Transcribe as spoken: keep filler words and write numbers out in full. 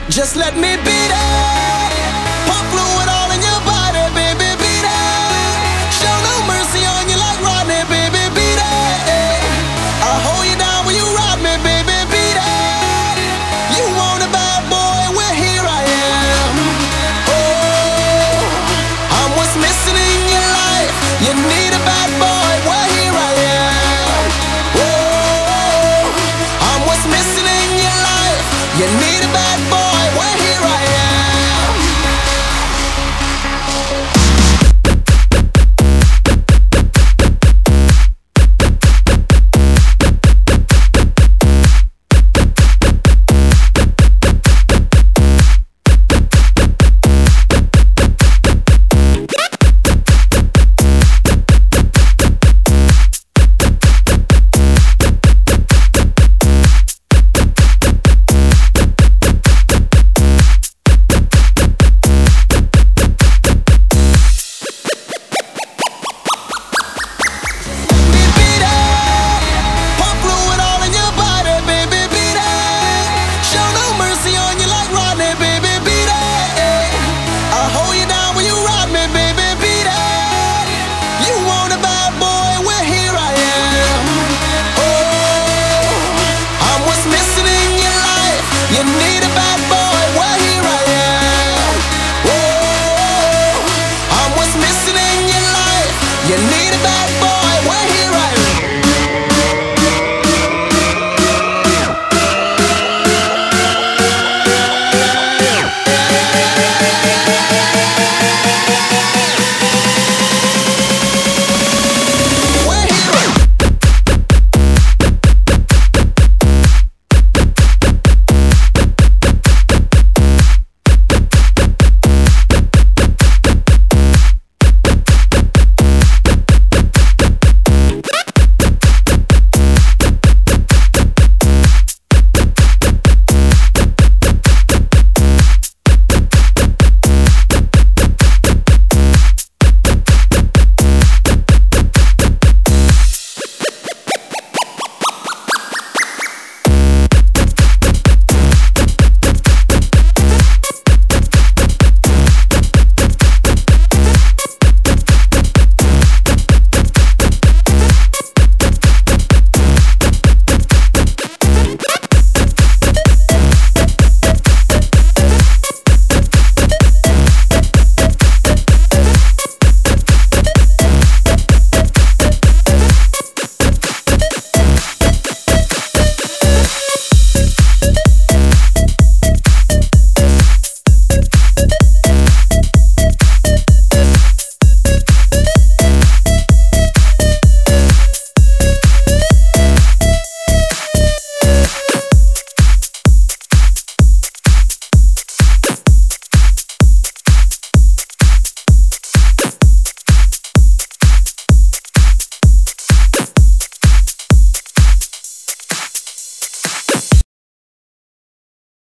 Just let me beat it. Pump fluid all in your body, baby, beat it. Show no mercy on you like Rodney, baby, beat it. I'll hold you down when you ride me, baby, beat it. You want a bad boy, well here I am. Oh, I'm what's missing in your life. You need a bad boy, well here I am. Oh, I'm what's missing in your life. You need a bad